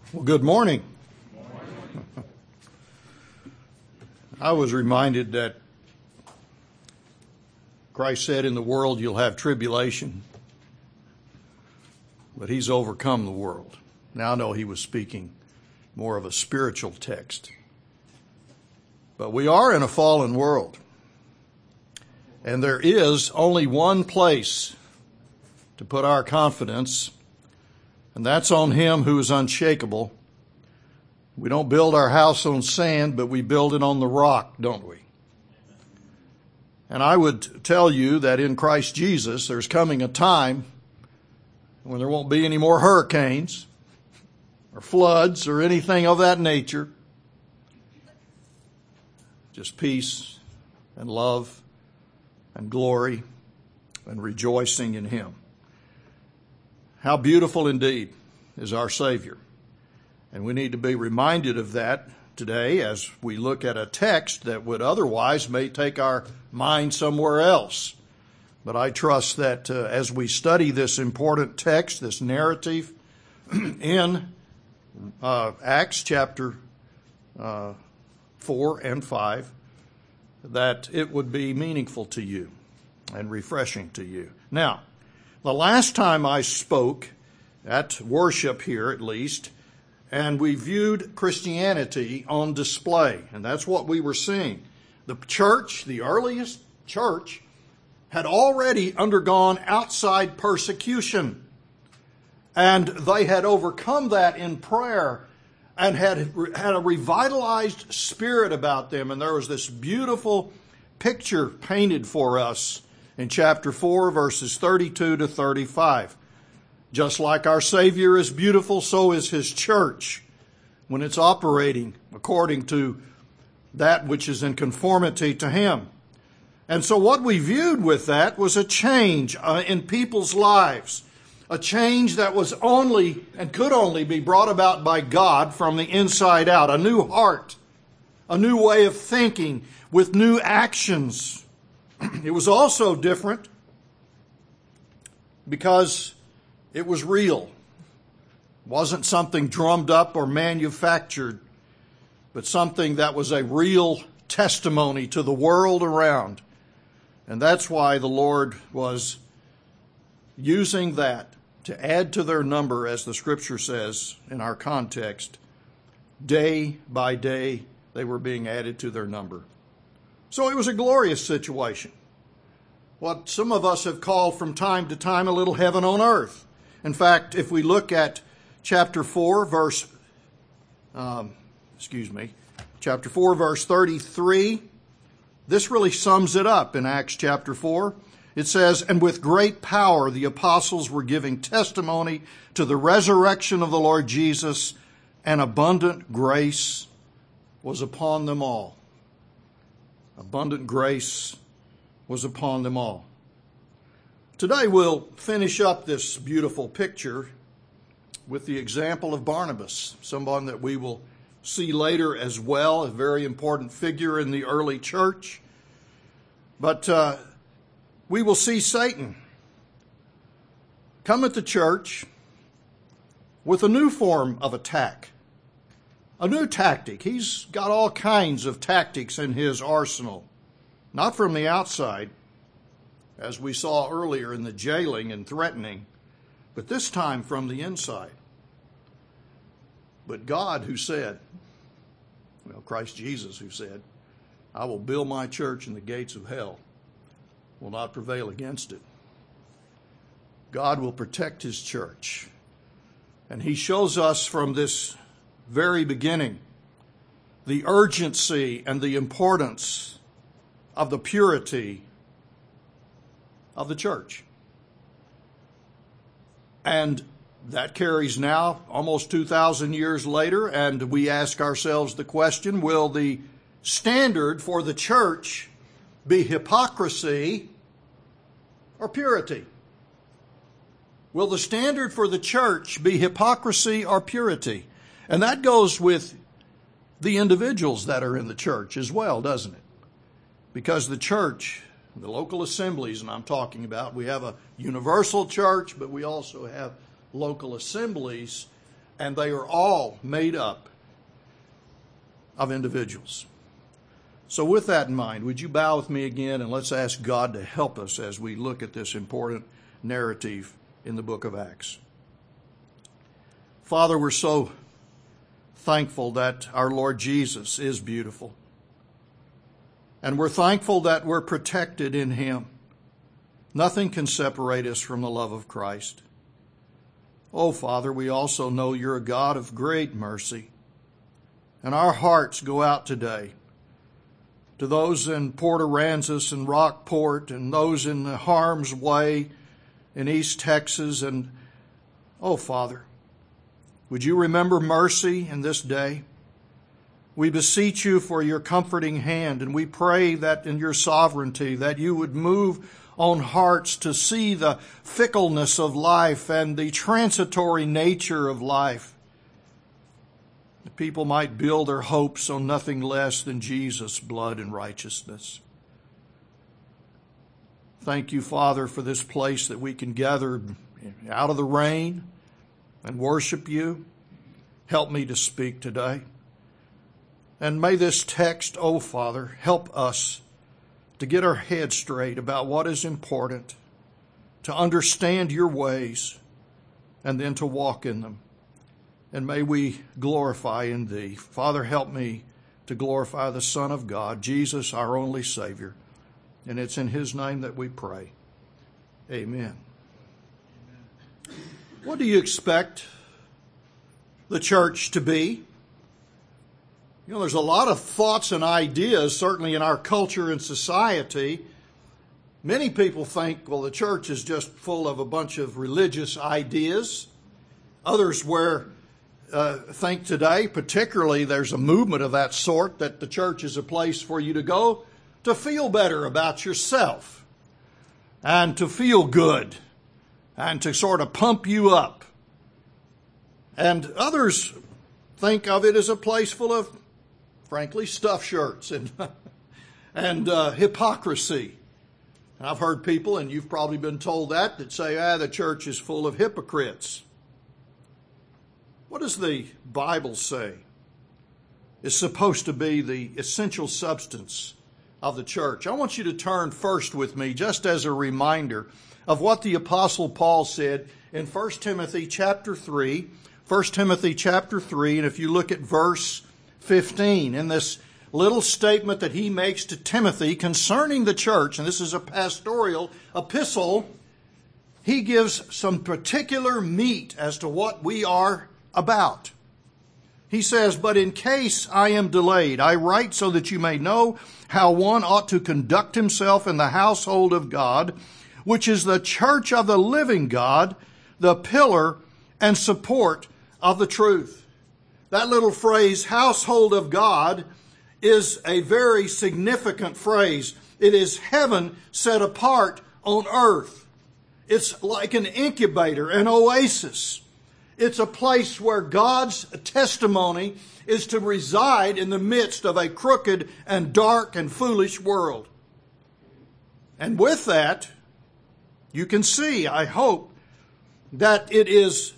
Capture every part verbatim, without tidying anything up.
Well, good morning. Good morning. I was reminded that Christ said, in the world you'll have tribulation, but he's overcome the world. Now I know he was speaking more of a spiritual text. But we are in a fallen world. And there is only one place to put our confidence, and that's on him who is unshakable. We don't build our house on sand, but we build it on the rock, don't we? And I would tell you that in Christ Jesus, there's coming a time when there won't be any more hurricanes or floods or anything of that nature. Just peace and love and glory and rejoicing in him. How beautiful indeed is our Savior. And we need to be reminded of that today as we look at a text that would otherwise may take our mind somewhere else. But I trust that uh, as we study this important text, this narrative in uh, Acts chapter uh, four and five, that it would be meaningful to you and refreshing to you. Now, the last time I spoke at worship here, at least, and we viewed Christianity on display, and that's what we were seeing. The church, the earliest church, had already undergone outside persecution, and they had overcome that in prayer and had had a revitalized spirit about them. And there was this beautiful picture painted for us in chapter four, verses thirty-two to thirty-five. Just like our Savior is beautiful, so is his church when it's operating according to that which is in conformity to him. And so what we viewed with that was a change uh, in people's lives, a change that was only and could only be brought about by God from the inside out, a new heart, a new way of thinking with new actions. It was also different because it was real. It wasn't something drummed up or manufactured, but something that was a real testimony to the world around. And that's why the Lord was using that to add to their number, as the Scripture says in our context. Day by day, they were being added to their number. So it was a glorious situation. What some of us have called from time to time a little heaven on earth. In fact, if we look at chapter four, verse, um, excuse me, chapter four, verse thirty-three, this really sums it up in Acts chapter four. It says, "And with great power the apostles were giving testimony to the resurrection of the Lord Jesus, and abundant grace was upon them all." Abundant grace was upon them all. Today we'll finish up this beautiful picture with the example of Barnabas, someone that we will see later as well, a very important figure in the early church. But uh, we will see Satan come at the church with a new form of attack, a new tactic. He's got all kinds of tactics in his arsenal, not from the outside, as we saw earlier in the jailing and threatening, but this time from the inside. But God who said, well, Christ Jesus who said, "I will build my church and the gates of hell will not prevail against it." God will protect his church. And he shows us from this very beginning the urgency and the importance of the purity of the church. And that carries now almost two thousand years later, and we ask ourselves the question, will the standard for the church be hypocrisy or purity? Will the standard for the church be hypocrisy or purity? And that goes with the individuals that are in the church as well, doesn't it? Because the church, the local assemblies, and I'm talking about, we have a universal church, but we also have local assemblies. and they are all made up of individuals. So with that in mind, would you bow with me again, and let's ask God to help us as we look at this important narrative in the book of Acts. Father, we're so thankful that our Lord Jesus is beautiful. And we're thankful that we're protected in Him. Nothing can separate us from the love of Christ. Oh, Father, we also know You're a God of great mercy. And our hearts go out today to those in Port Aransas and Rockport and those in the harm's way in East Texas. And, oh, Father, would You remember mercy in this day? We beseech You for Your comforting hand, and we pray that in Your sovereignty that You would move on hearts to see the fickleness of life and the transitory nature of life. The people might build their hopes on nothing less than Jesus' blood and righteousness. Thank You, Father, for this place that we can gather out of the rain and worship You. Help me to speak today. And may this text, oh Father, help us to get our heads straight about what is important, to understand Your ways, and then to walk in them. And may we glorify in Thee. Father, help me to glorify the Son of God, Jesus, our only Savior. And it's in His name that we pray. Amen. Amen. What do you expect the church to be? You know, there's a lot of thoughts and ideas, certainly in our culture and society. Many people think, well, the church is just full of a bunch of religious ideas. Others where uh, think today, particularly there's a movement of that sort, that the church is a place for you to go to feel better about yourself and to feel good and to sort of pump you up. And others think of it as a place full of, frankly, stuffed shirts and and uh, hypocrisy. And I've heard people, and you've probably been told that, that say, ah, the church is full of hypocrites. What does the Bible say is supposed to be the essential substance of the church? I want you to turn first with me, just as a reminder of what the Apostle Paul said in First Timothy chapter three. First Timothy chapter three, and if you look at verse fifteen, in this little statement that he makes to Timothy concerning the church, and this is a pastoral epistle, he gives some particular meat as to what we are about. He says, "But in case I am delayed, I write so that you may know how one ought to conduct himself in the household of God, which is the church of the living God, the pillar and support of the truth." That little phrase, household of God, is a very significant phrase. It is heaven set apart on earth. It's like an incubator, an oasis. It's a place where God's testimony is to reside in the midst of a crooked and dark and foolish world. And with that, you can see, I hope, that it is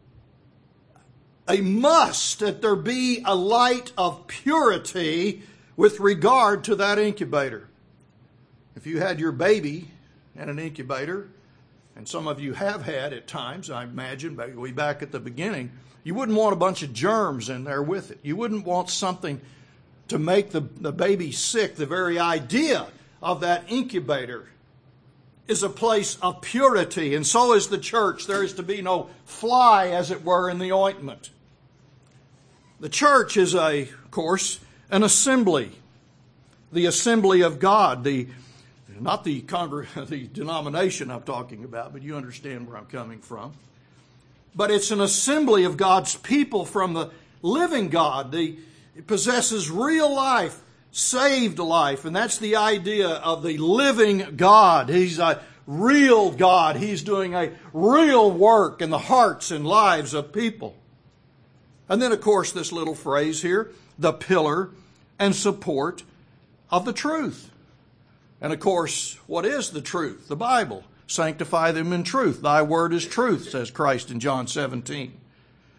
a must that there be a light of purity with regard to that incubator. If you had your baby in an incubator, and some of you have had at times, I imagine, way back at the beginning, you wouldn't want a bunch of germs in there with it. You wouldn't want something to make the, the baby sick. The very idea of that incubator is a place of purity, and so is the church. There is to be no fly, as it were, in the ointment. The church is, a, of course, an assembly, the assembly of God, the not the, congr- the denomination I'm talking about, but you understand where I'm coming from. But it's an assembly of God's people from the living God. The, it possesses real life, saved life, and that's the idea of the living God. He's a real God. He's doing a real work in the hearts and lives of people. And then, of course, this little phrase here, the pillar and support of the truth. And, of course, what is the truth? The Bible. Sanctify them in truth. Thy word is truth, says Christ in John seventeen.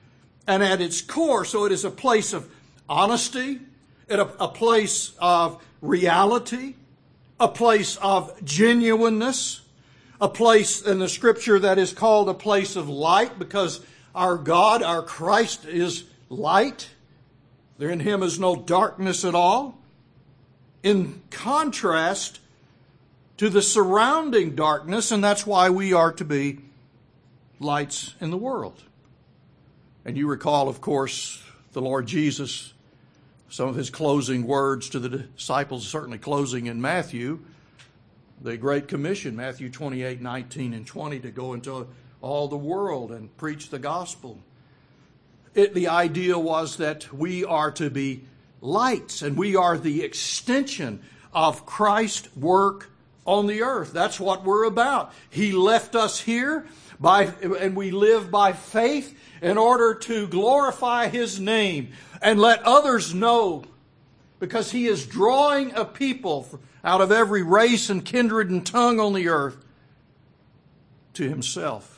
and at its core, so it is a place of honesty, a, a place of reality, a place of genuineness, a place in the Scripture that is called a place of light, because our God, our Christ, is light. There in Him is no darkness at all. In contrast to the surrounding darkness, and that's why we are to be lights in the world. And you recall, of course, the Lord Jesus, some of His closing words to the disciples, certainly closing in Matthew, the Great Commission, Matthew twenty-eight, nineteen, and twenty, to go into all the world and preach the gospel. It, the idea was that we are to be lights, and we are the extension of Christ's work on the earth. That's what we're about. He left us here, by, and we live by faith in order to glorify His name and let others know, because He is drawing a people out of every race and kindred and tongue on the earth to Himself.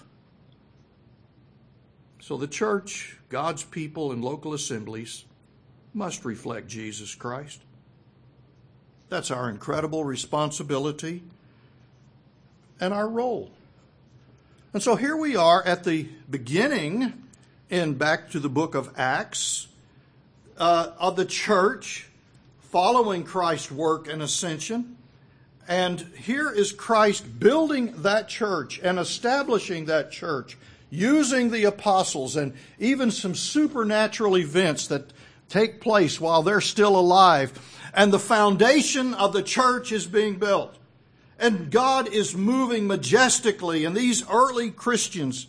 So the church, God's people, and local assemblies must reflect Jesus Christ. That's our incredible responsibility and our role. And so here we are at the beginning, and back to the book of Acts, uh, of the church following Christ's work and ascension. And here is Christ building that church and establishing that church, using the apostles and even some supernatural events that take place while they're still alive. And the foundation of the church is being built. And God is moving majestically. And these early Christians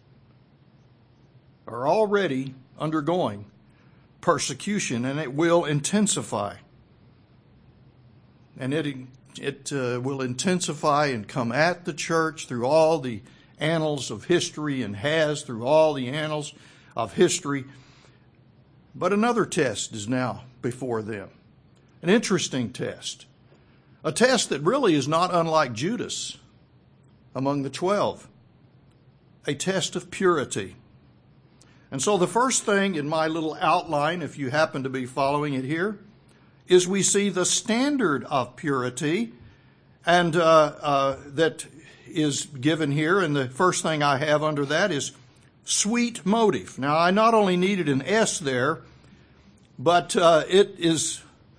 are already undergoing persecution, and it will intensify. And it, it uh, will intensify and come at the church through all the annals of history, and has through all the annals of history. But another test is now before them. An interesting test. A test that really is not unlike Judas among the twelve. A test of purity. And so the first thing in my little outline, if you happen to be following it here, is we see the standard of purity, and uh, uh, that is given here. And the first thing I have under that is sweet motive. Now, I not only needed an S there, but uh, it is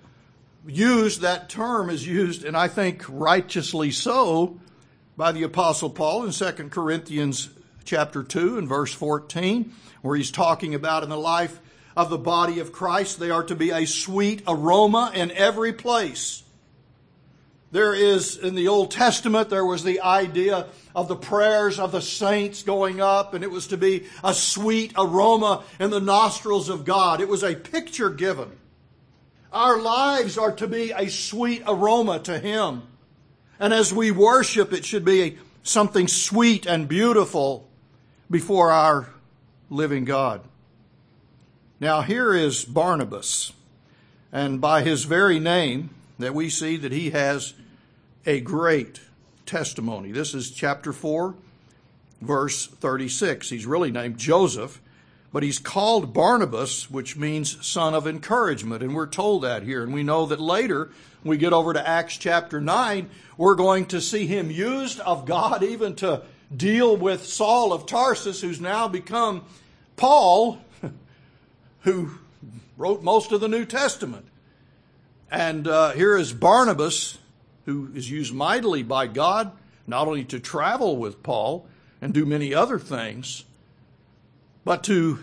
used, that term is used, and I think righteously so, by the Apostle Paul in Second Corinthians chapter two and verse fourteen, where he's talking about in the life of the body of Christ, they are to be a sweet aroma in every place. There is, in the Old Testament, there was the idea of the prayers of the saints going up, and it was to be a sweet aroma in the nostrils of God. It was a picture given. Our lives are to be a sweet aroma to Him. And as we worship, it should be something sweet and beautiful before our living God. Now, here is Barnabas, and by his very name that we see that he has a great testimony. This is chapter four, verse thirty-six. He's really named Joseph, but he's called Barnabas, which means son of encouragement, and we're told that here. And we know that later, when we get over to Acts chapter nine, we're going to see him used of God even to deal with Saul of Tarsus, who's now become Paul, who wrote most of the New Testament. And uh, here is Barnabas, who is used mightily by God, not only to travel with Paul and do many other things, but to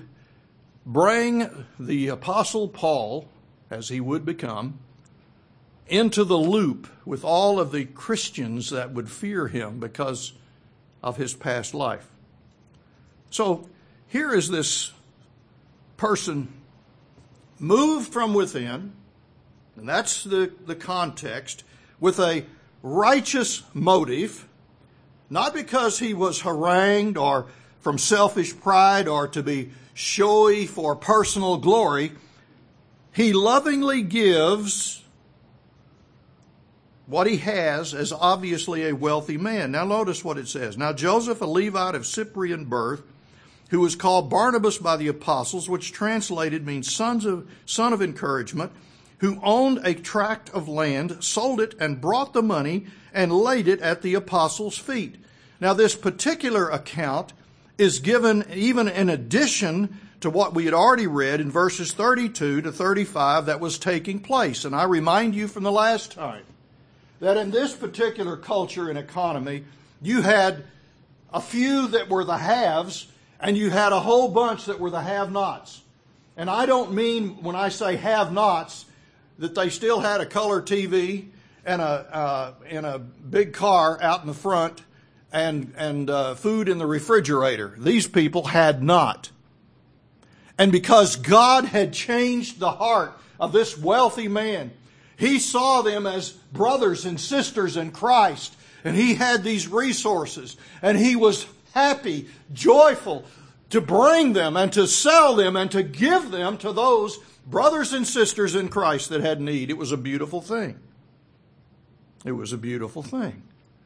bring the Apostle Paul, as he would become, into the loop with all of the Christians that would fear him because of his past life. So here is this person moved from within, and that's the, the context, with a righteous motive, not because he was harangued or from selfish pride or to be showy for personal glory. He lovingly gives what he has as obviously a wealthy man. Now notice what it says. Now Joseph, a Levite of Cyprian birth, who was called Barnabas by the apostles, which translated means sons of, son of encouragement, who owned a tract of land, sold it, and brought the money and laid it at the apostles' feet. Now, this particular account is given even in addition to what we had already read in verses thirty-two to thirty-five that was taking place. And I remind you from the last time that in this particular culture and economy, you had a few that were the haves, and you had a whole bunch that were the have-nots. And I don't mean, when I say have-nots, that they still had a color T V and a uh, and a big car out in the front and and uh, food in the refrigerator. These people had not. And because God had changed the heart of this wealthy man, he saw them as brothers and sisters in Christ, and he had these resources, and he was happy, joyful to bring them and to sell them and to give them to those brothers and sisters in Christ that had need. It was a beautiful thing. It was a beautiful thing.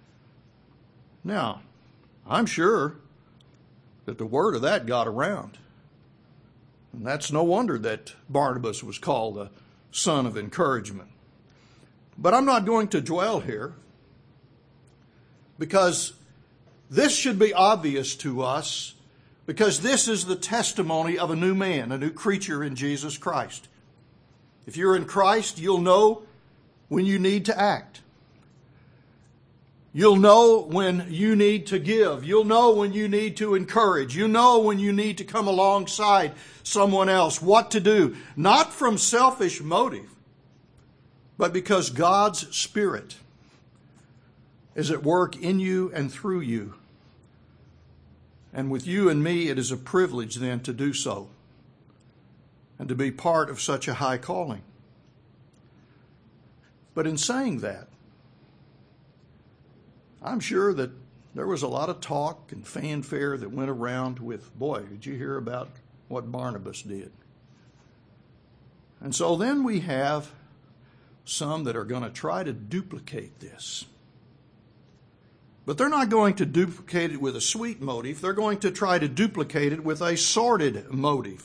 Now, I'm sure that the word of that got around. And that's no wonder that Barnabas was called a son of encouragement. But I'm not going to dwell here, because this should be obvious to us, because this is the testimony of a new man, a new creature in Jesus Christ. If you're in Christ, you'll know when you need to act. You'll know when you need to give. You'll know when you need to encourage. You know when you need to come alongside someone else, what to do. Not from selfish motive, but because God's Spirit is at work in you and through you. And with you and me, it is a privilege then to do so and to be part of such a high calling. But in saying that, I'm sure that there was a lot of talk and fanfare that went around with, boy, did you hear about what Barnabas did? And so then we have some that are going to try to duplicate this. But they're not going to duplicate it with a sweet motive. They're going to try to duplicate it with a sordid motive.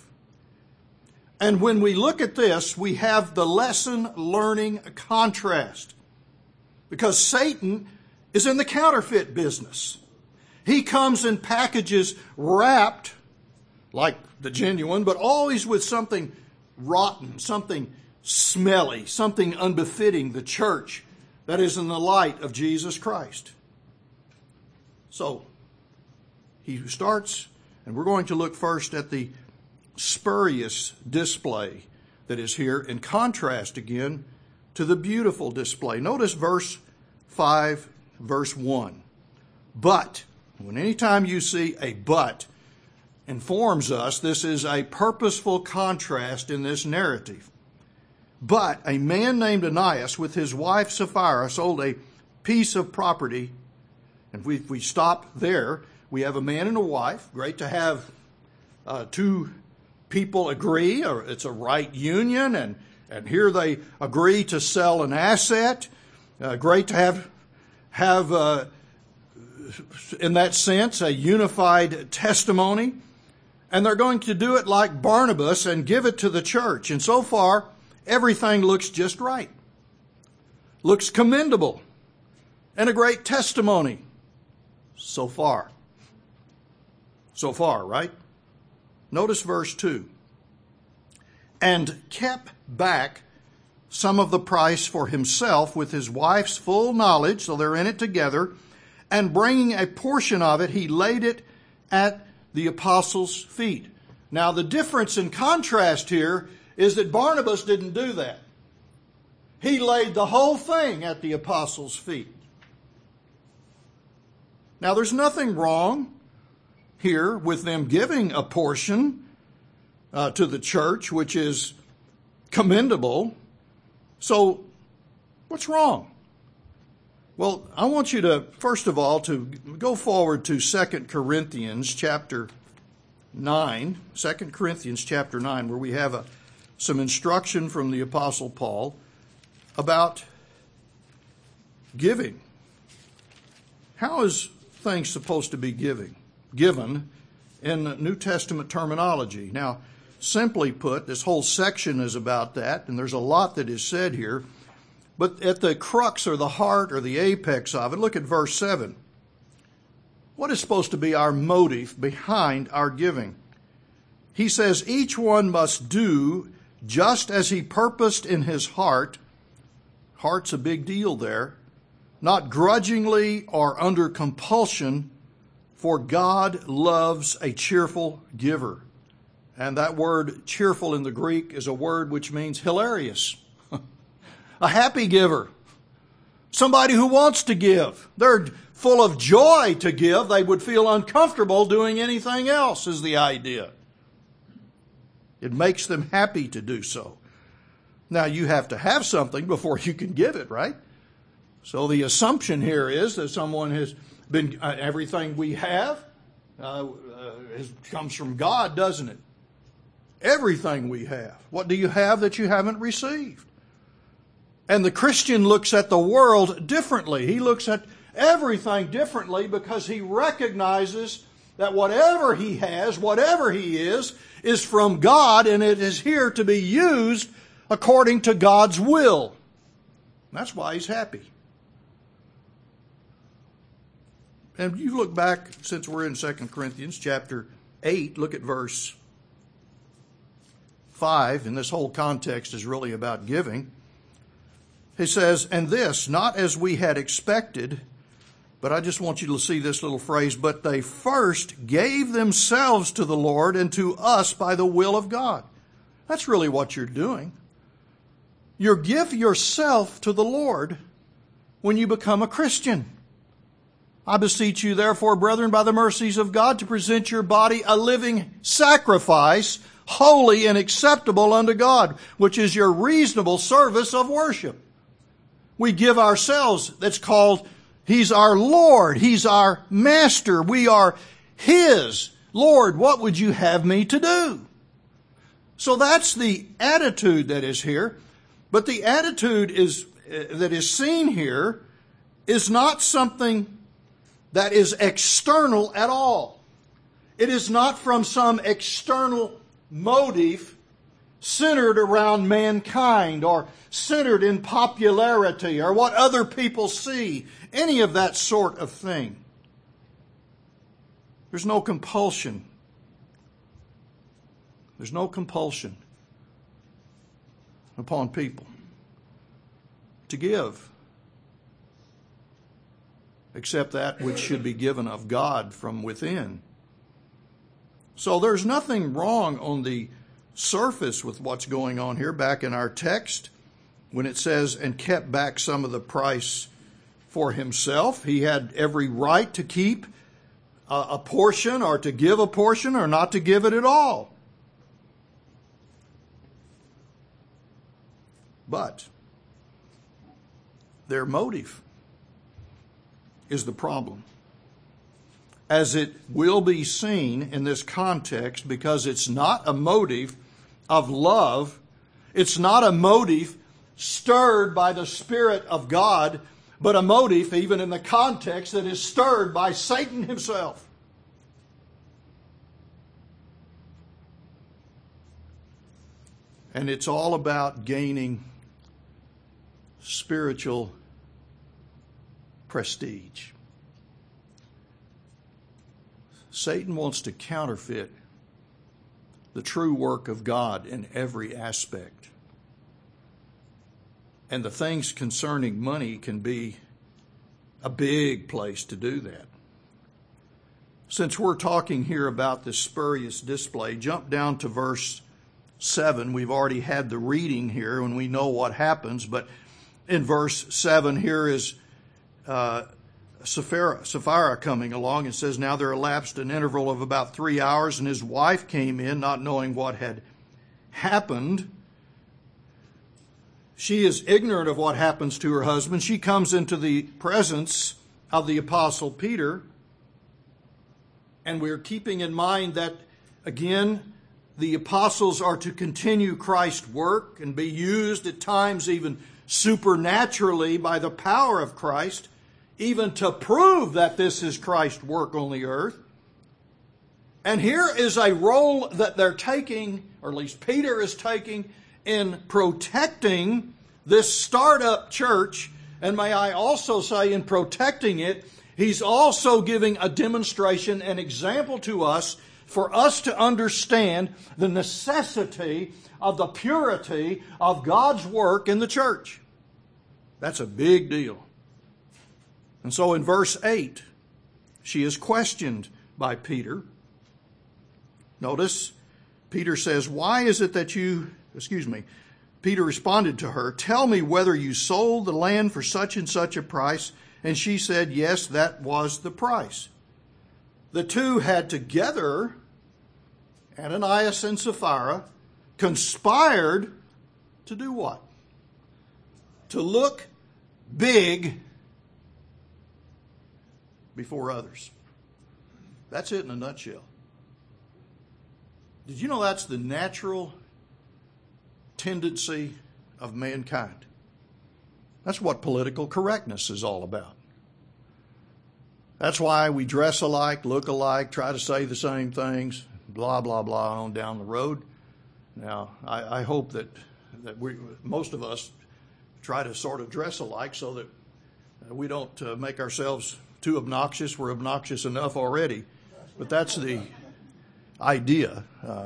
And when we look at this, we have the lesson learning contrast. Because Satan is in the counterfeit business. He comes in packages wrapped like the genuine, but always with something rotten, something smelly, something unbefitting the church that is in the light of Jesus Christ. So, he starts, and we're going to look first at the spurious display that is here in contrast again to the beautiful display. Notice verse five, verse one. But, when anytime you see a but, informs us this is a purposeful contrast in this narrative. But a man named Ananias with his wife Sapphira sold a piece of property. And if we, if we stop there, we have a man and a wife. Great to have uh, two people agree, or it's a right union, and, and here they agree to sell an asset. Uh, great to have, have uh, in that sense, a unified testimony. And they're going to do it like Barnabas and give it to the church. And so far, everything looks just right. Looks commendable. And a great testimony. So far. So far, right? Notice verse two. And kept back some of the price for himself with his wife's full knowledge, so they're in it together, and bringing a portion of it, he laid it at the apostles' feet. Now, the difference in contrast here is that Barnabas didn't do that. He laid the whole thing at the apostles' feet. Now, there's nothing wrong here with them giving a portion uh, to the church, which is commendable. So, what's wrong? Well, I want you to, first of all, to go forward to Second Corinthians chapter nine, Second Corinthians chapter nine, where we have a, some instruction from the Apostle Paul about giving. How is things supposed to be giving, given in New Testament terminology. Now, simply put, this whole section is about that, and there's a lot that is said here. But at the crux or the heart or the apex of it, look at verse seven. What is supposed to be our motive behind our giving? He says, each one must do just as he purposed in his heart. Heart's a big deal there. Not grudgingly or under compulsion, for God loves a cheerful giver. And that word cheerful in the Greek is a word which means hilarious. A happy giver. Somebody who wants to give. They're full of joy to give. They would feel uncomfortable doing anything else, is the idea. It makes them happy to do so. Now, you have to have something before you can give it, right? So the assumption here is that someone has been, uh, everything we have uh, uh, is, comes from God, doesn't it? Everything we have. What do you have that you haven't received? And the Christian looks at the world differently. He looks at everything differently because he recognizes that whatever he has, whatever he is, is from God, and it is here to be used according to God's will. That's why he's happy. And you look back, since we're in Second Corinthians chapter eight, look at verse five, and this whole context is really about giving. He says, and this, not as we had expected, but I just want you to see this little phrase, but they first gave themselves to the Lord and to us by the will of God. That's really what you're doing. You give yourself to the Lord when you become a Christian. I beseech you, therefore, brethren, by the mercies of God, to present your body a living sacrifice, holy and acceptable unto God, which is your reasonable service of worship. We give ourselves, that's called, He's our Lord, He's our Master, we are His. Lord, what would you have me to do? So that's the attitude that is here. But the attitude is uh, that is seen here is not something that is external at all. It is not from some external motive centered around mankind or centered in popularity or what other people see, any of that sort of thing. There's no compulsion. There's no compulsion upon people to give, except that which should be given of God from within. So there's nothing wrong on the surface with what's going on here back in our text when it says, and kept back some of the price for himself. He had every right to keep a, a portion or to give a portion or not to give it at all. But their motive is the problem. As it will be seen in this context, because it's not a motive of love, it's not a motive stirred by the Spirit of God, but a motive, even in the context, that is stirred by Satan himself. And it's all about gaining spiritual prestige. Satan wants to counterfeit the true work of God in every aspect. And the things concerning money can be a big place to do that. Since we're talking here about this spurious display, jump down to verse seven. We've already had the reading here and we know what happens, but in verse seven here is uh, Sapphira, Sapphira coming along and says, now there elapsed an interval of about three hours and his wife came in not knowing what had happened. She is ignorant of what happens to her husband. She comes into the presence of the Apostle Peter. And we're keeping in mind that, again, the apostles are to continue Christ's work and be used at times even supernaturally by the power of Christ, even to prove that this is Christ's work on the earth. And here is a role that they're taking, or at least Peter is taking, in protecting this startup church. And may I also say, in protecting it, he's also giving a demonstration, an example to us, for us to understand the necessity of the purity of God's work in the church. That's a big deal. And so in verse eight, she is questioned by Peter. Notice, Peter says, why is it that you, excuse me, Peter responded to her, tell me whether you sold the land for such and such a price. And she said, yes, that was the price. The two had together, Ananias and Sapphira, conspired to do what? To look big before others. That's it in a nutshell. Did you know that's the natural tendency of mankind? That's what political correctness is all about. That's why we dress alike, look alike, try to say the same things, blah, blah, blah, on down the road. Now, I, I hope that, that we, most of us try to sort of dress alike so that we don't uh, make ourselves too obnoxious. We're obnoxious enough already. But that's the idea. Uh,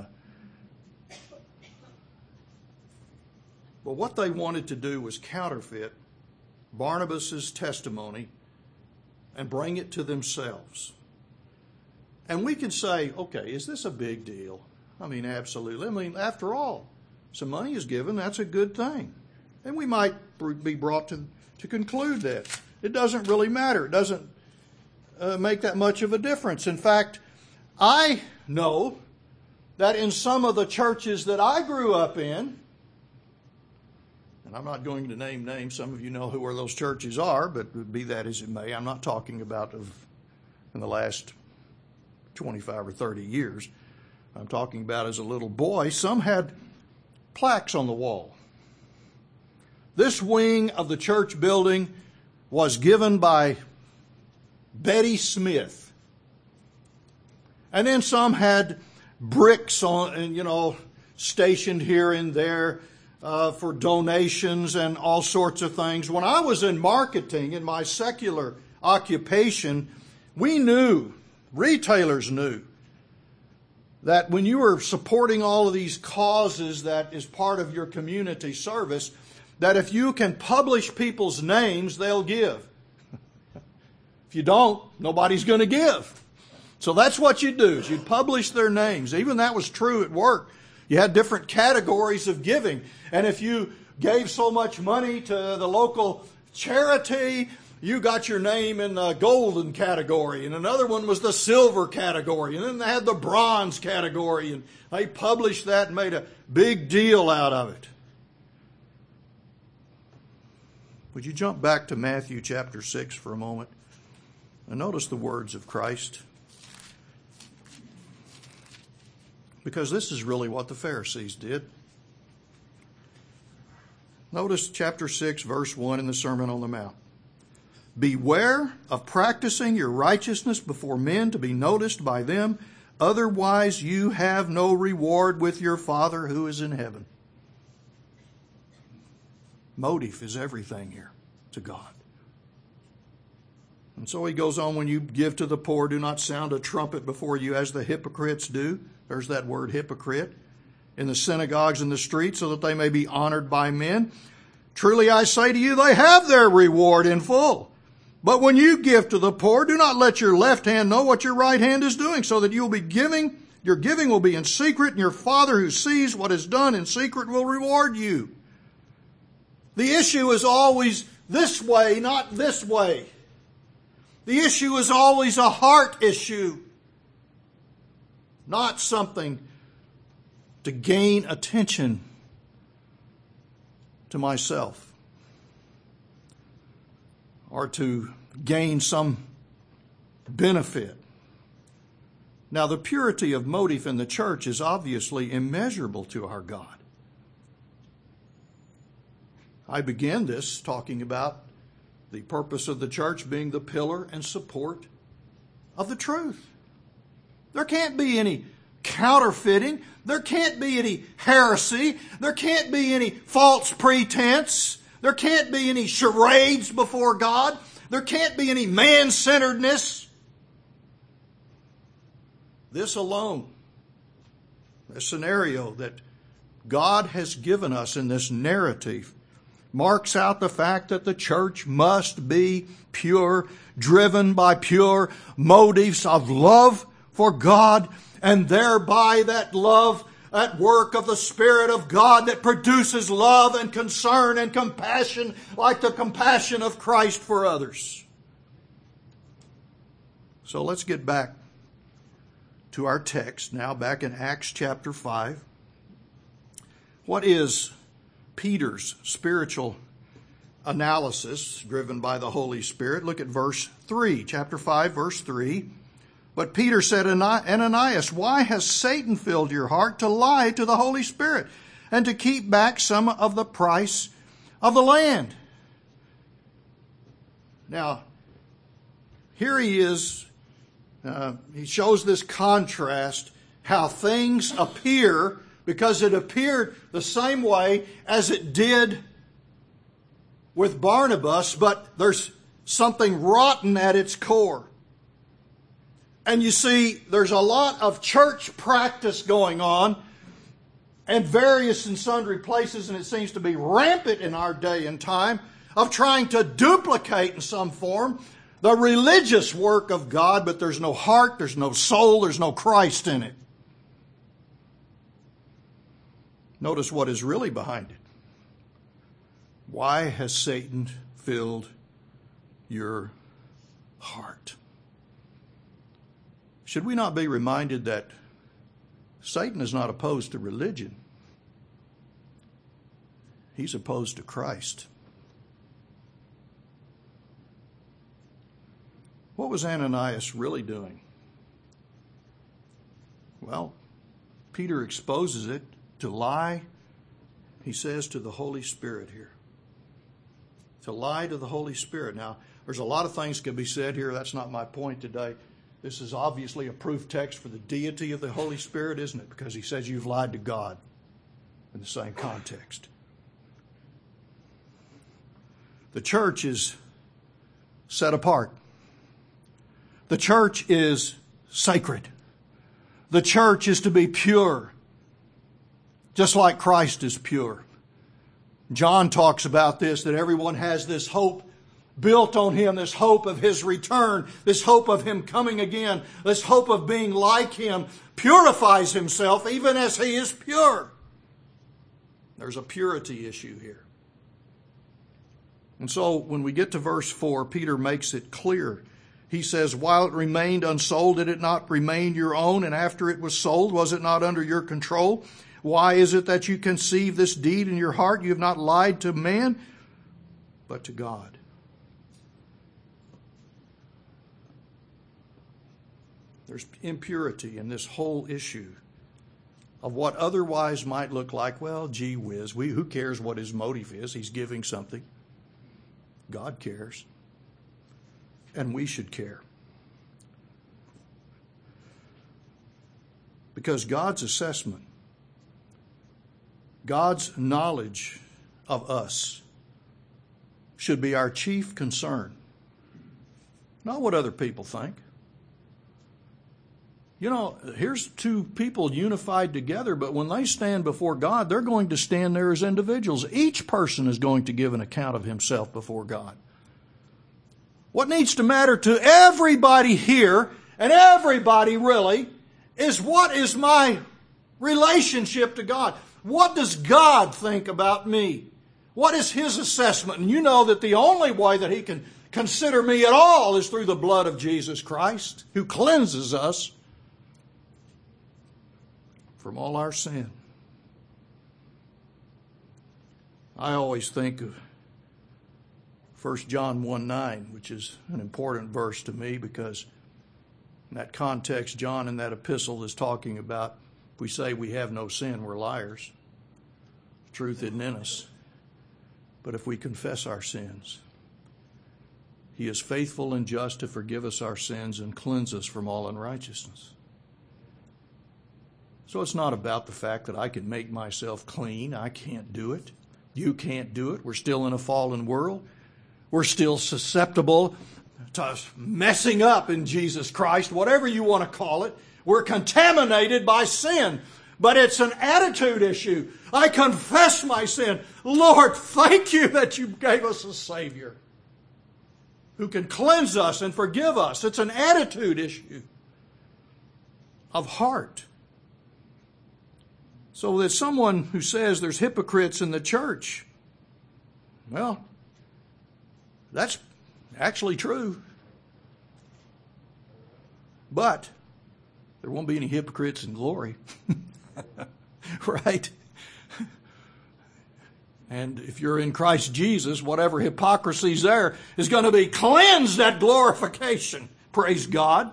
but what they wanted to do was counterfeit Barnabas' testimony and bring it to themselves. And we can say, okay, is this a big deal? I mean, absolutely. I mean, after all, some money is given, that's a good thing. And we might be brought to, to conclude that. It doesn't really matter. It doesn't uh, make that much of a difference. In fact, I know that in some of the churches that I grew up in, and I'm not going to name names, some of you know who those churches are, but be that as it may, I'm not talking about of in the last twenty-five or thirty years. I'm talking about as a little boy, some had plaques on the wall. This wing of the church building was given by Betty Smith. And then some had bricks on, you know, stationed here and there uh, for donations and all sorts of things. When I was in marketing, in my secular occupation, we knew, retailers knew, that when you were supporting all of these causes that is part of your community service, that if you can publish people's names, they'll give. If you don't, nobody's going to give. So that's what you do, is you publish their names. Even that was true at work. You had different categories of giving. And if you gave so much money to the local charity, you got your name in the golden category. And another one was the silver category. And then they had the bronze category. And they published that and made a big deal out of it. Would you jump back to Matthew chapter six for a moment? And notice the words of Christ. Because this is really what the Pharisees did. Notice chapter six, verse one in the Sermon on the Mount. Beware of practicing your righteousness before men to be noticed by them. Otherwise you have no reward with your Father who is in heaven. Motive is everything here to God. And so he goes on, when you give to the poor, do not sound a trumpet before you as the hypocrites do. There's that word, hypocrite. In the synagogues and the streets, so that they may be honored by men. Truly I say to you, they have their reward in full. But when you give to the poor, do not let your left hand know what your right hand is doing, so that you'll be giving, your giving will be in secret, and your Father who sees what is done in secret will reward you. The issue is always this way, not this way. The issue is always a heart issue, not something to gain attention to myself or to gain some benefit. Now, the purity of motive in the church is obviously immeasurable to our God. I began this talking about the purpose of the church being the pillar and support of the truth. There can't be any counterfeiting. There can't be any heresy. There can't be any false pretense. There can't be any charades before God. There can't be any man-centeredness. This alone, this scenario that God has given us in this narrative, marks out the fact that the church must be pure, driven by pure motives of love for God, and thereby that love, that work of the Spirit of God that produces love and concern and compassion like the compassion of Christ for others. So let's get back to our text now, back in Acts chapter five. What is Peter's spiritual analysis driven by the Holy Spirit? Look at verse three, chapter five, verse three. But Peter said, Ananias, why has Satan filled your heart to lie to the Holy Spirit and to keep back some of the price of the land? Now, here he is. Uh, he shows this contrast, how things appear, because it appeared the same way as it did with Barnabas, but there's something rotten at its core. And you see, there's a lot of church practice going on in various and sundry places, and it seems to be rampant in our day and time, of trying to duplicate in some form the religious work of God, but there's no heart, there's no soul, there's no Christ in it. Notice what is really behind it. Why has Satan filled your heart? Should we not be reminded that Satan is not opposed to religion? He's opposed to Christ. What was Ananias really doing? Well, Peter exposes it to lie, he says, to the Holy Spirit here. To lie to the Holy Spirit. Now, there's a lot of things can be said here. That's not my point today. This is obviously a proof text for the deity of the Holy Spirit, isn't it? Because he says you've lied to God in the same context. The church is set apart. The church is sacred. The church is to be pure, just like Christ is pure. John talks about this, that everyone has this hope built on Him, this hope of His return, this hope of Him coming again, this hope of being like Him, purifies himself even as He is pure. There's a purity issue here. And so when we get to verse four, Peter makes it clear. He says, while it remained unsold, did it not remain your own? And after it was sold, was it not under your control? Why is it that you conceive this deed in your heart? You have not lied to man, but to God. There's impurity in this whole issue of what otherwise might look like, well, gee whiz, we, who cares what his motive is? He's giving something. God cares. And we should care. Because God's assessment, God's knowledge of us should be our chief concern. Not what other people think. You know, here's two people unified together, but when they stand before God, they're going to stand there as individuals. Each person is going to give an account of himself before God. What needs to matter to everybody here, and everybody really, is what is my relationship to God? What does God think about me? What is His assessment? And you know that the only way that He can consider me at all is through the blood of Jesus Christ, who cleanses us from all our sin. I always think of First John one nine, which is an important verse to me because in that context, John in that epistle is talking about, if we say we have no sin, we're liars. Truth isn't in us. But if we confess our sins, He is faithful and just to forgive us our sins and cleanse us from all unrighteousness. So it's not about the fact that I can make myself clean. I can't do it. You can't do it. We're still in a fallen world. We're still susceptible to messing up in Jesus Christ, whatever you want to call it. We're contaminated by sin. But it's an attitude issue. I confess my sin. Lord, thank you that you gave us a Savior who can cleanse us and forgive us. It's an attitude issue of heart. So that someone who says there's hypocrites in the church, well, that's actually true. But there won't be any hypocrites in glory. Right? And if you're in Christ Jesus, whatever hypocrisy's there is going to be cleansed at glorification. Praise God.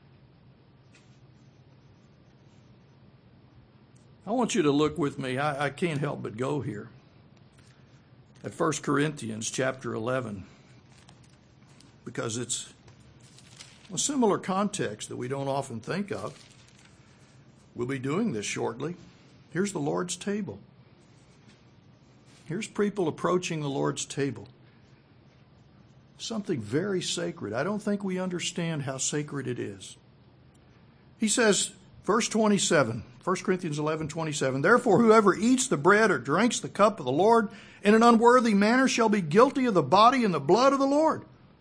I want you to look with me. I, I can't help but go here. At First Corinthians chapter eleven. Because it's a similar context that we don't often think of. We'll be doing this shortly. Here's the Lord's table. Here's people approaching the Lord's table. Something very sacred. I don't think we understand how sacred it is. He says, verse twenty-seven, First Corinthians eleven twenty-seven, therefore whoever eats the bread or drinks the cup of the Lord in an unworthy manner shall be guilty of the body and the blood of the Lord.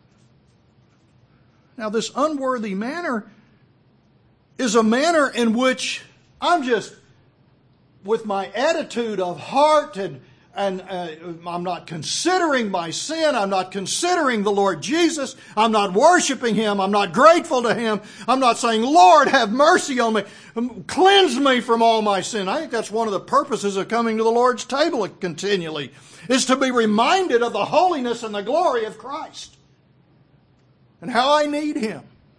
Now this unworthy manner is a manner in which I'm just, with my attitude of heart and And uh, I'm not considering my sin. I'm not considering the Lord Jesus. I'm not worshiping Him. I'm not grateful to Him. I'm not saying, Lord, have mercy on me. Cleanse me from all my sin. I think that's one of the purposes of coming to the Lord's table continually, is to be reminded of the holiness and the glory of Christ and how I need Him.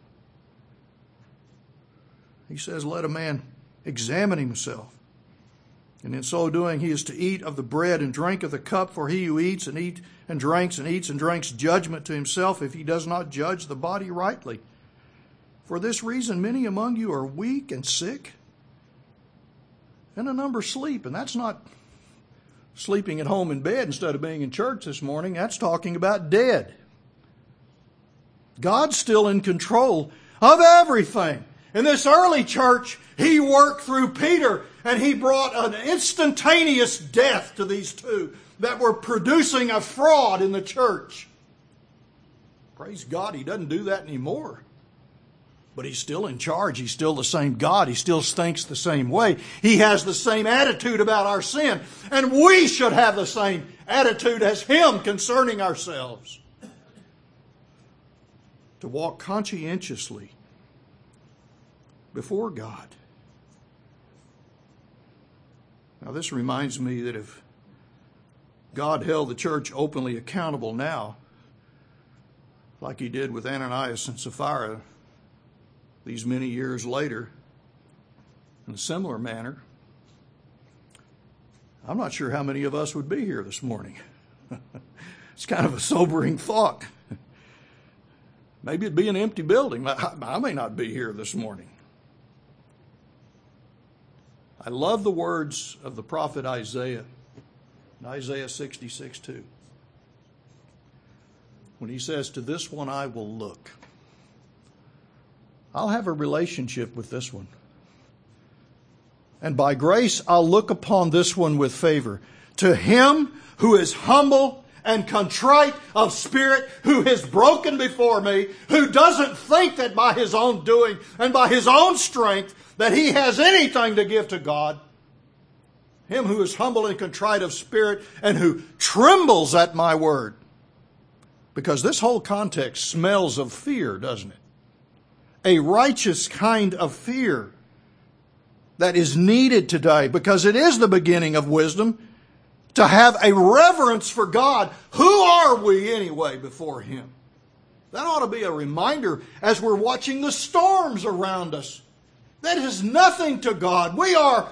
He says, let a man examine himself. And in so doing, he is to eat of the bread and drink of the cup, for he who eats and eat and drinks and eats and drinks judgment to himself if he does not judge the body rightly. For this reason, many among you are weak and sick, and a number sleep. And that's not sleeping at home in bed instead of being in church this morning. That's talking about dead. God's still in control of everything. In this early church, He worked through Peter, and he brought an instantaneous death to these two that were producing a fraud in the church. Praise God, He doesn't do that anymore. But He's still in charge. He's still the same God. He still thinks the same way. He has the same attitude about our sin. And we should have the same attitude as Him concerning ourselves. To walk conscientiously before God. Now this reminds me that if God held the church openly accountable now, like He did with Ananias and Sapphira these many years later, in a similar manner, I'm not sure how many of us would be here this morning. It's kind of a sobering thought. Maybe it'd be an empty building. I, I may not be here this morning. I love the words of the prophet Isaiah, in Isaiah sixty-six two. When he says, to this one I will look. I'll have a relationship with this one. And by grace I'll look upon this one with favor. To him who is humble and contrite of spirit, who is broken before me, who doesn't think that by his own doing and by his own strength that he has anything to give to God. Him who is humble and contrite of spirit and who trembles at my word. Because this whole context smells of fear, doesn't it? A righteous kind of fear that is needed today, because it is the beginning of wisdom to have a reverence for God. Who are we anyway before Him? That ought to be a reminder as we're watching the storms around us. That is nothing to God. We are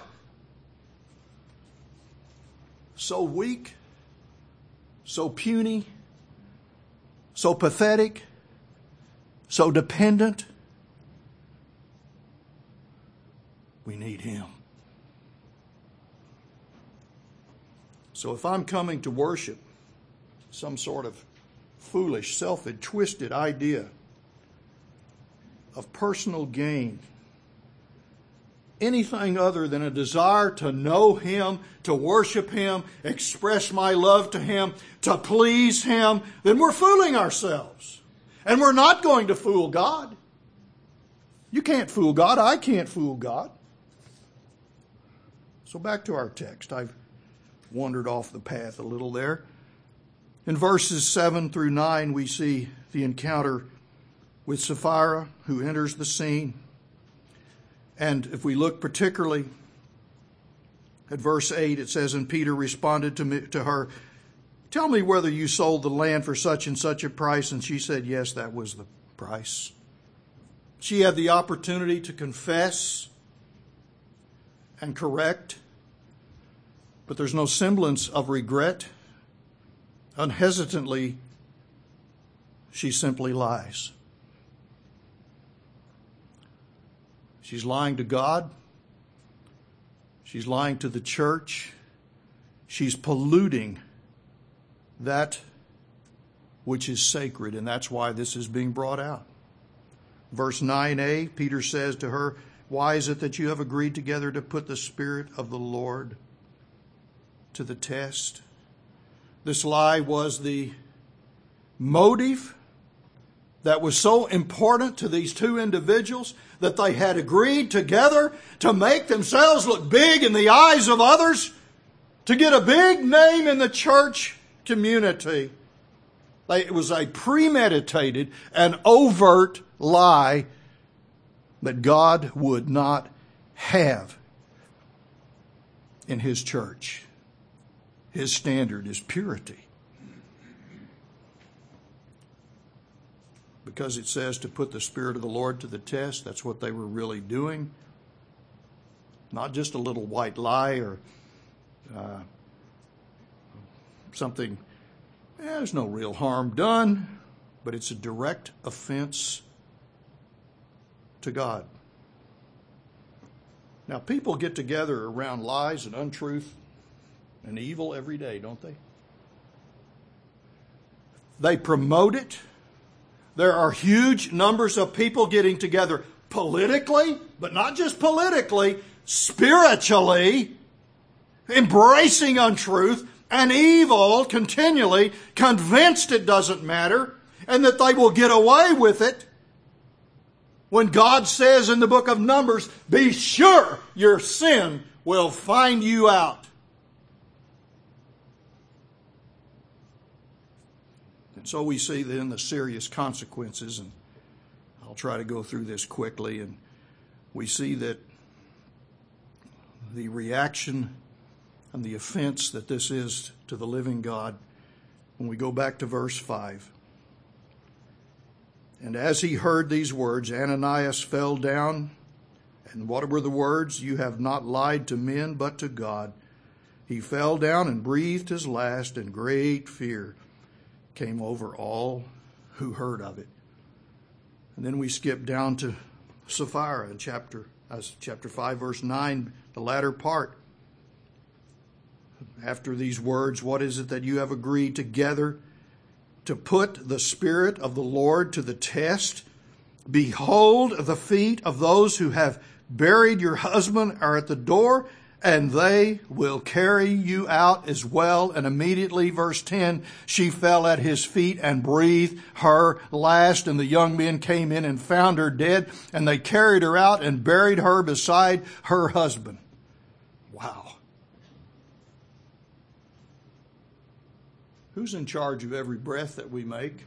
so weak, so puny, so pathetic, so dependent. We need Him. So if I'm coming to worship some sort of foolish, self-twisted twisted idea of personal gain, anything other than a desire to know Him, to worship Him, express my love to Him, to please Him, then we're fooling ourselves. And we're not going to fool God. You can't fool God. I can't fool God. So back to our text. I've wandered off the path a little there. In verses seven through nine, we see the encounter with Sapphira, who enters the scene. And if we look particularly at verse eight, it says, "And Peter responded to me, to her, 'Tell me whether you sold the land for such and such a price.' And she said, 'Yes, that was the price.'" She had the opportunity to confess and correct, but there's no semblance of regret. Unhesitantly, she simply lies. She's lying to God. She's lying to the church. She's polluting that which is sacred, and that's why this is being brought out. Verse nine a, Peter says to her, "Why is it that you have agreed together to put the Spirit of the Lord to the test?" This lie was the motive that was so important to these two individuals that they had agreed together to make themselves look big in the eyes of others, to get a big name in the church community. It was a premeditated and overt lie that God would not have in His church. His standard is purity. Because it says to put the Spirit of the Lord to the test, that's what they were really doing. Not just a little white lie or uh, something, eh, there's no real harm done, but it's a direct offense to God. Now, people get together around lies and untruth and evil every day, don't they? They promote it. There are huge numbers of people getting together politically, but not just politically, spiritually, embracing untruth and evil continually, convinced it doesn't matter, and that they will get away with it. When God says in the book of Numbers, "Be sure your sin will find you out." And so we see then the serious consequences, and I'll try to go through this quickly, and we see that the reaction and the offense that this is to the living God when we go back to verse five. "And as he heard these words, Ananias fell down. And what were the words? 'You have not lied to men, but to God.' He fell down and breathed his last, and great fear came over all who heard of it." And then we skip down to Sapphira in chapter, uh, chapter five, verse nine, the latter part. After these words, "What is it that you have agreed together to put the Spirit of the Lord to the test? Behold, the feet of those who have buried your husband are at the door, and they will carry you out as well." And immediately, verse ten, she fell at his feet and breathed her last. And the young men came in and found her dead, and they carried her out and buried her beside her husband. Wow. Who's in charge of every breath that we make?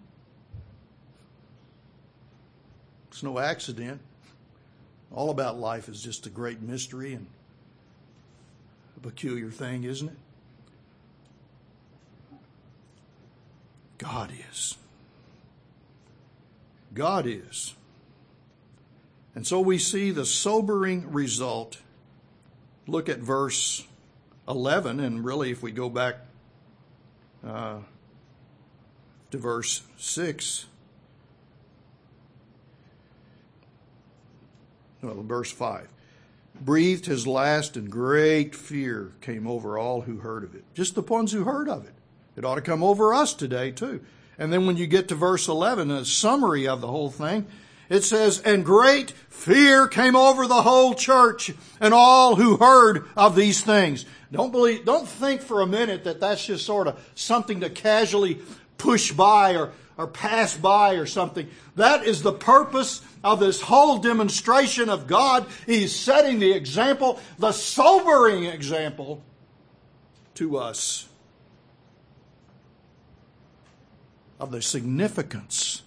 It's no accident. All about life is just a great mystery and a peculiar thing, isn't it? God is. God is. And so we see the sobering result. Look at verse eleven, and really if we go back uh, to verse six, well, verse five. breathed his last, and great fear came over all who heard of it. Just the ones who heard of it. It ought to come over us today too. And then when you get to verse eleven, a summary of the whole thing, it says, and great fear came over the whole church and all who heard of these things. Don't believe, don't think for a minute that that's just sort of something to casually push by or, or pass by or something. That is the purpose of this whole demonstration of God. He's setting the example, the sobering example to us of the significance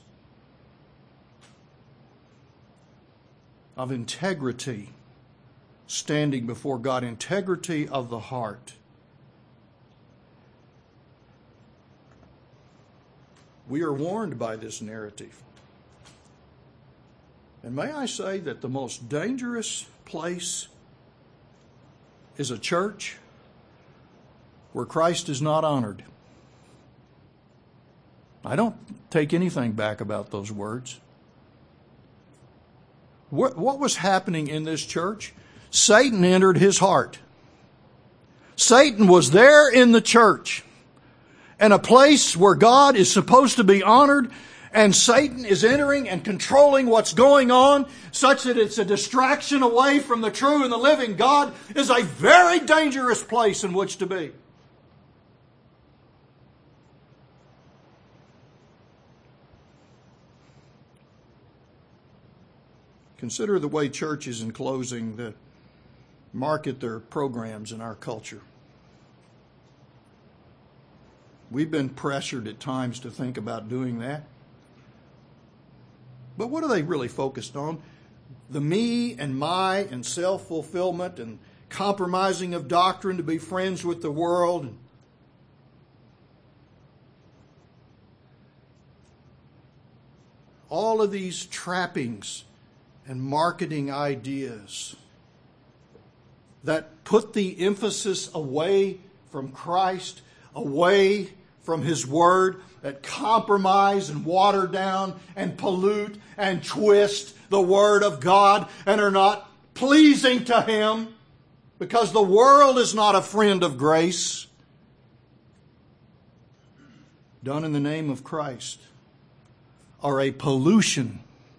of integrity standing before God, integrity of the heart. We are warned by this narrative. And may I say that the most dangerous place is a church where Christ is not honored. I don't take anything back about those words. What, what was happening in this church? Satan entered his heart. Satan was there in the church, and a place where God is supposed to be honored, and Satan is entering and controlling what's going on such that it's a distraction away from the true and the living God, is a very dangerous place in which to be. Consider the way churches, in closing, that market their programs in our culture. We've been pressured at times to think about doing that. But what are they really focused on? The me and my and self-fulfillment and compromising of doctrine to be friends with the world. All of these trappings and marketing ideas that put the emphasis away from Christ, away from His Word, that compromise and water down and pollute and twist the Word of God and are not pleasing to Him, because the world is not a friend of grace, done in the name of Christ, are a pollution,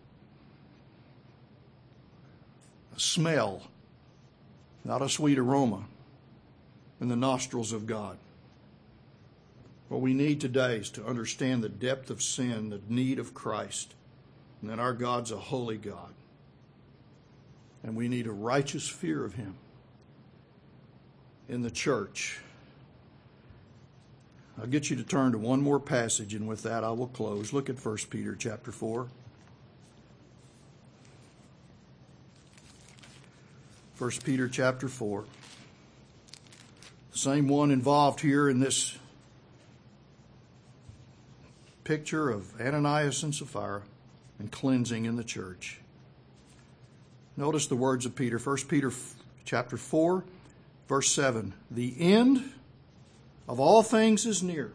a smell, not a sweet aroma in the nostrils of God. What we need today is to understand the depth of sin, the need of Christ, and that our God's a holy God. And we need a righteous fear of Him in the church. I'll get you to turn to one more passage, and with that I will close. Look at First Peter chapter four. First Peter chapter four. The same one involved here in this picture of Ananias and Sapphira and cleansing in the church. Notice the words of Peter. First Peter chapter four, verse seven. The end of all things is near.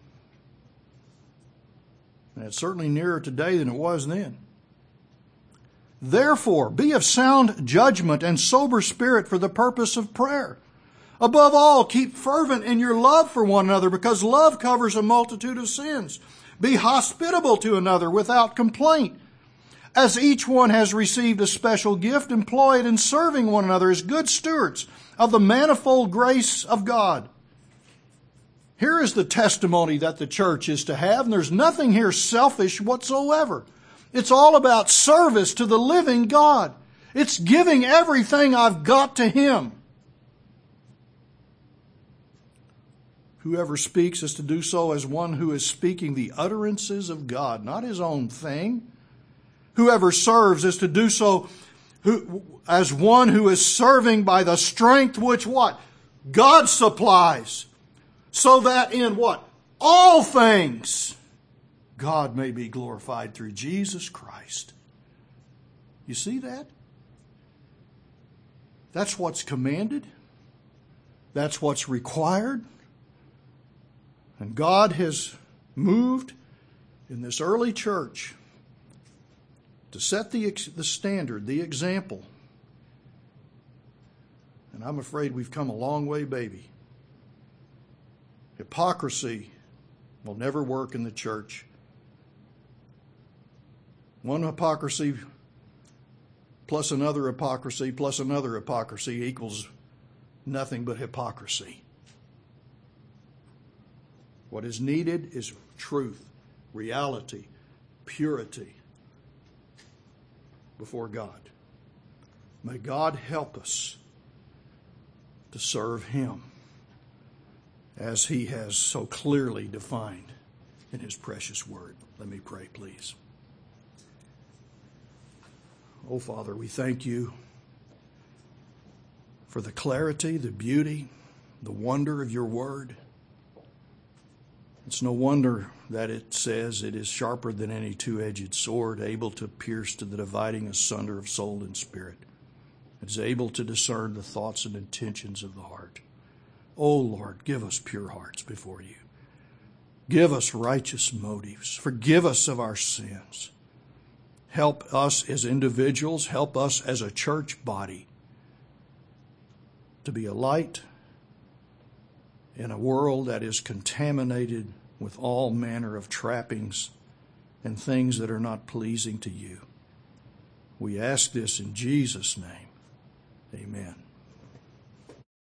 And it's certainly nearer today than it was then. Therefore, be of sound judgment and sober spirit for the purpose of prayer. Above all, keep fervent in your love for one another, because love covers a multitude of sins. Be hospitable to another without complaint. As each one has received a special gift, employ it in serving one another as good stewards of the manifold grace of God. Here is the testimony that the church is to have, and there's nothing here selfish whatsoever. It's all about service to the living God. It's giving everything I've got to Him. Whoever speaks is to do so as one who is speaking the utterances of God, not his own thing. Whoever serves is to do so who, as one who is serving by the strength which what? God supplies. So that in what? All things God may be glorified through Jesus Christ. You see that? That's what's commanded. That's what's required. And God has moved in this early church to set the, the standard, the example, And I'm afraid we've come a long way, baby. Hypocrisy will never work in the church. One hypocrisy plus another hypocrisy plus another hypocrisy equals nothing but hypocrisy. What is needed is truth, reality, purity before God. May God help us to serve Him as He has so clearly defined in His precious word. Let me pray, please. Oh, Father, we thank You for the clarity, the beauty, the wonder of Your word. It's no wonder that it says it is sharper than any two-edged sword, able to pierce to the dividing asunder of soul and spirit. It's able to discern the thoughts and intentions of the heart. Oh, Lord, give us pure hearts before You. Give us righteous motives. Forgive us of our sins. Help us as individuals. Help us as a church body to be a light in a world that is contaminated with all manner of trappings and things that are not pleasing to You. We ask this in Jesus' name. Amen.